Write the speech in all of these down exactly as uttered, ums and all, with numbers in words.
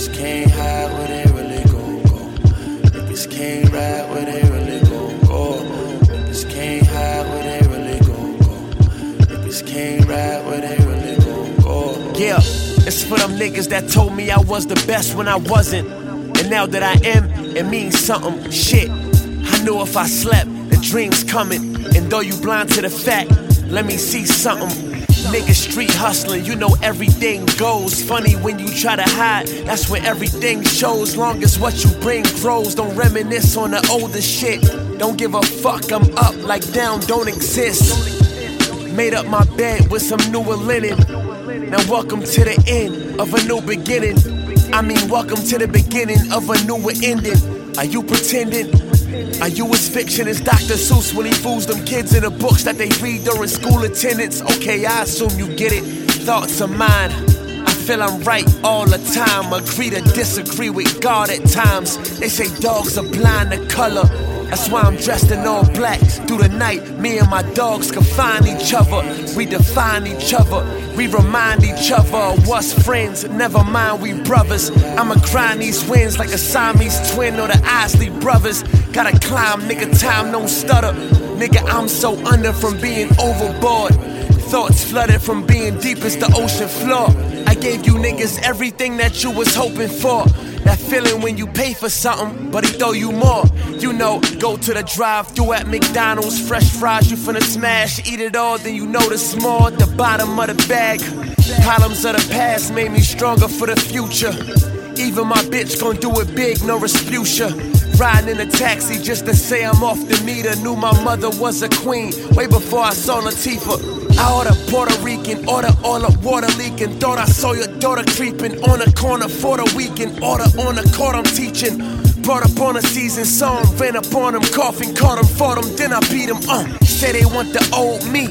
Niggas can't hide where they really gon' go. Niggas can't ride where they really gon' go. Niggas can't hide where they really gon' go. Niggas can't ride where they really gon' go. Yeah, it's for them niggas that told me I was the best when I wasn't. And now that I am, it means something. Shit, I knew if I slept, the dream's coming. And though you blind to the fact, let me see something. Niggas street hustling, you know everything goes. Funny when you try to hide, that's when everything shows. Long as what you bring grows, don't reminisce on the older shit. Don't give a fuck, I'm up like down don't exist. Made up my bed with some newer linen. Now welcome to the end of a new beginning. I mean welcome to the beginning of a newer ending. Are you pretending? Are you as fiction as Doctor Seuss when he fools them kids in the books that they read during school attendance? Okay, I assume you get it. Thoughts of mine, I feel I'm right all the time. Agree to disagree with God at times. They say dogs are blind to color. That's why I'm dressed in all black. Through the night, me and my dogs can find each other. We define each other. We remind each other of what's friends. Never mind, we brothers. I'ma grind these wins like a Siamese twin or the Isley brothers. Gotta climb, nigga, time don't stutter. Nigga, I'm so under from being overboard. Thoughts flooded from being deep as the ocean floor. I gave you niggas everything that you was hoping for. That feeling when you pay for something, but he throw you more. You know, go to the drive-thru at McDonald's. Fresh fries you finna smash, eat it all, then you notice more at the bottom of the bag. Problems of the past made me stronger for the future. Even my bitch gon' do it big, no Respucia. Riding in a taxi just to say I'm off the meter. Knew my mother was a queen way before I saw Latifah. I order Puerto Rican, order all the water leaking. Thought I saw your daughter creeping on the corner for the weekend. Order on the court I'm teaching. Brought up on a season song, ran up on them, coughing, caught them, fought them, then I beat them. Uh, say they want the old me,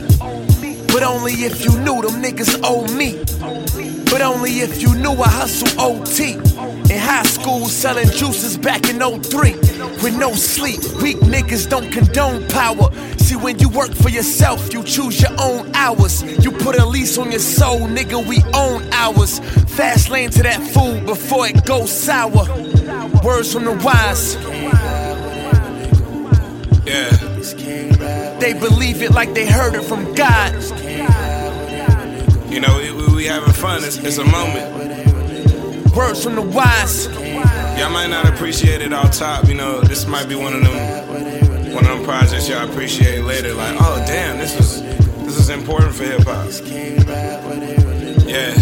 but only if you knew them niggas owe me. But only if you knew I hustle O T. In high school selling juices back in oh three. With no sleep, weak niggas don't condone power. See, when you work for yourself, you choose your own hours. You put a lease on your soul, nigga, we own ours. Fast lane to that food before it goes sour. Words from the wise. Yeah. They believe it like they heard it from God. You know, we, we having fun, it's, it's a moment. Words from the wise. Y'all might not appreciate it off top, you know, this might be one of them one of them projects y'all appreciate later, like, oh damn, this was this is important for hip hop. Yeah.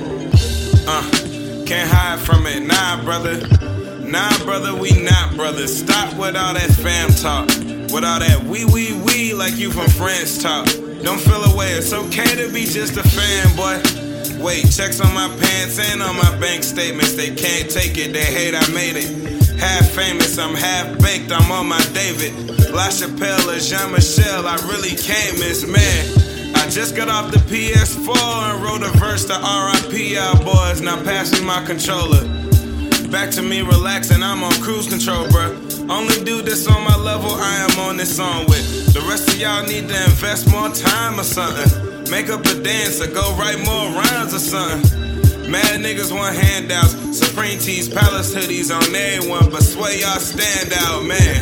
Uh, can't hide from it, nah brother. Nah brother, we not brothers. Stop with all that fam talk. With all that wee wee wee like you from France talk. Don't feel away, it's okay to be just a fanboy. Wait, checks on my pants and on my bank statements. They can't take it, they hate I made it. Half famous, I'm half baked, I'm on my David. La Chappelle or Jean-Michel, I really can't miss, man. I just got off the P S four and wrote a verse to R I P y'all boys. Now pass me my controller. Back to me relaxing, I'm on cruise control, bruh. Only dude that's on my level I am on this song with. The rest of y'all need to invest more time or something. Make up a dance or go write more rhymes or something. Mad niggas want handouts, Supreme tees, Palace hoodies on everyone, but swear y'all stand out,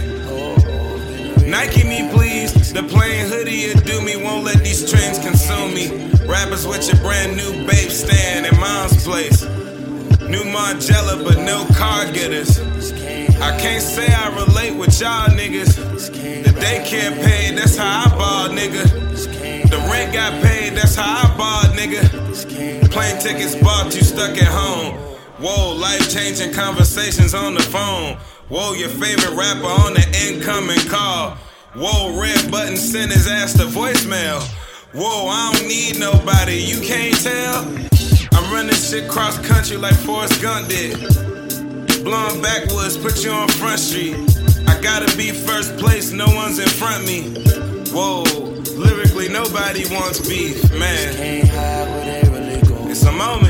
man. Nike me please, the plain hoodie it do me, won't let these trends consume me. Rappers with your brand new babe stand in mom's place. New Margiela, but no car getters. I can't say I relate with y'all niggas. The daycare paid, that's how I ball, nigga. The rent got paid, that's how I bought, nigga. Plane tickets bought, you stuck at home. Whoa, life-changing conversations on the phone. Whoa, your favorite rapper on the incoming call. Whoa, red button sent his ass to voicemail. Whoa, I don't need nobody, you can't tell? I'm running shit cross country like Forrest Gump did. Blowing backwoods, put you on Front Street. I gotta be first place, no one's in front of me. Whoa, lyrically nobody wants beef, man. It's a moment,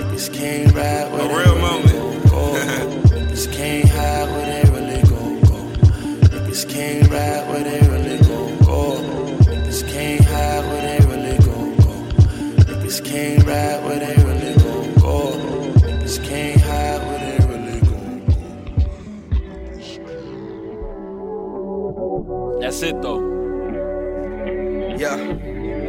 a real moment. Niggas can't hide where they really gon' go. Niggas can't ride where they really gon' go. Niggas can't hide where they really gon' go. Niggas can't ride where they really gon' go. Niggas can't hide where they That's it though. Yeah.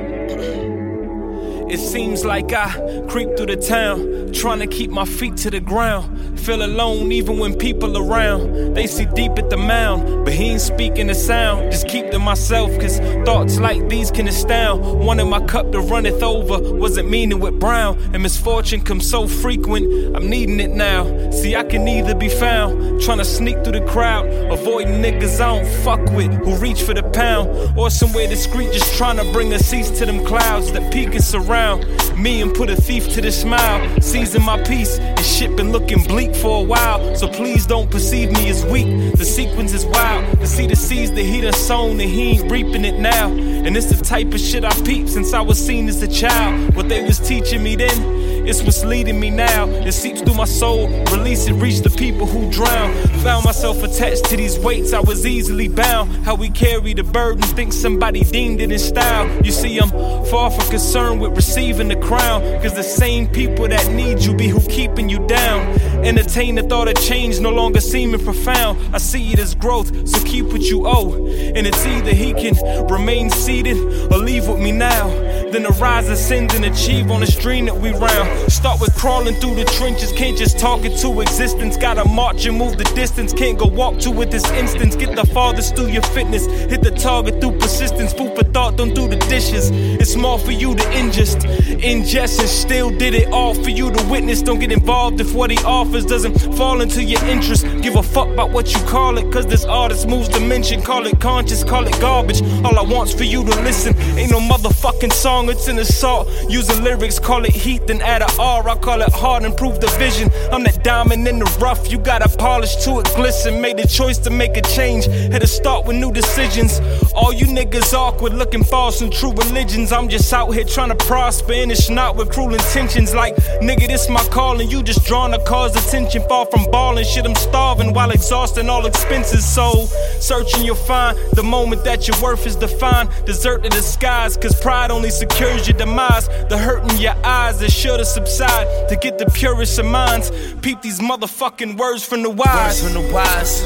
It seems like I creep through the town, trying to keep my feet to the ground. Feel alone even when people around. They see deep at the mound, but he ain't speaking the sound. Just keep to myself, cause thoughts like these can astound. Wanting my cup to runneth over, wasn't meaning with brown. And misfortune comes so frequent, I'm needing it now. See, I can either be found trying to sneak through the crowd, avoiding niggas I don't fuck with who reach for the pound, or somewhere discreet just trying to bring a cease to them clouds that peek and surround me and put a thief to the smile. Seizing my peace, and shit been looking bleak for a while, so please don't perceive me as weak. The sequence is wild, to see the seeds that he done sown and he ain't reaping it now. And it's the type of shit I peep since I was seen as a child. What they was teaching me then, it's what's leading me now. It seeps through my soul, release it, reach the people who drown. Found myself attached to these weights, I was easily bound. How we carry the burden, think somebody deemed it in style. You see, I'm far from concerned with receiving the crown, cause the same people that need you be who keeping you down. Entertain the thought of change, no longer seeming profound. I see it as growth, so keep what you owe. And it's either he can remain seated or leave with me now. Then arise, ascend, and achieve on the stream that we round. Start with crawling through the trenches, can't just talk it to existence. Gotta march and move the distance, can't go walk to it this instance. Get the farthest through your fitness, hit the target through persistence. Food for thought, don't do the dishes. It's more for you to ingest, ingest, and still did it all for you to witness. Don't get involved if what he offers doesn't fall into your interest. Give a fuck about what you call it, cause this artist moves dimension. Call it conscious, call it garbage. All I want's for you to listen. Ain't no motherfucking song, it's an assault. Using lyrics, call it heat, then add a R. I call it hard, improve the vision. I'm that diamond in the rough, you gotta polish to it glisten. Made a choice to make a change, had to start with new decisions. All you niggas awkward, looking for some true religions. I'm just out here trying to prosper, and it's not with cruel intentions. Like, nigga, this my calling, you just drawn to cause attention. Far from balling, shit, I'm starving while exhausting all expenses. So, searching you'll find the moment that your worth is defined. Desert the disguise, cause pride only secures your demise. The hurt in your eyes is sure to subside. To get the purest of minds, peep these motherfucking words from the wise. Words from the wise.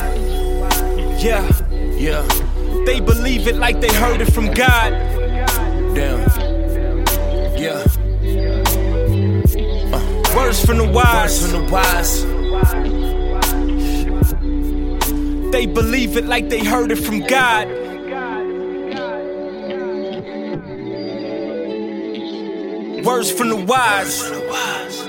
Yeah, Yeah. they believe it like they heard it from God. Damn. Yeah. Words from the wise. Words from the wise. They believe it like they heard it from God. Words from the wise. Words from the wise.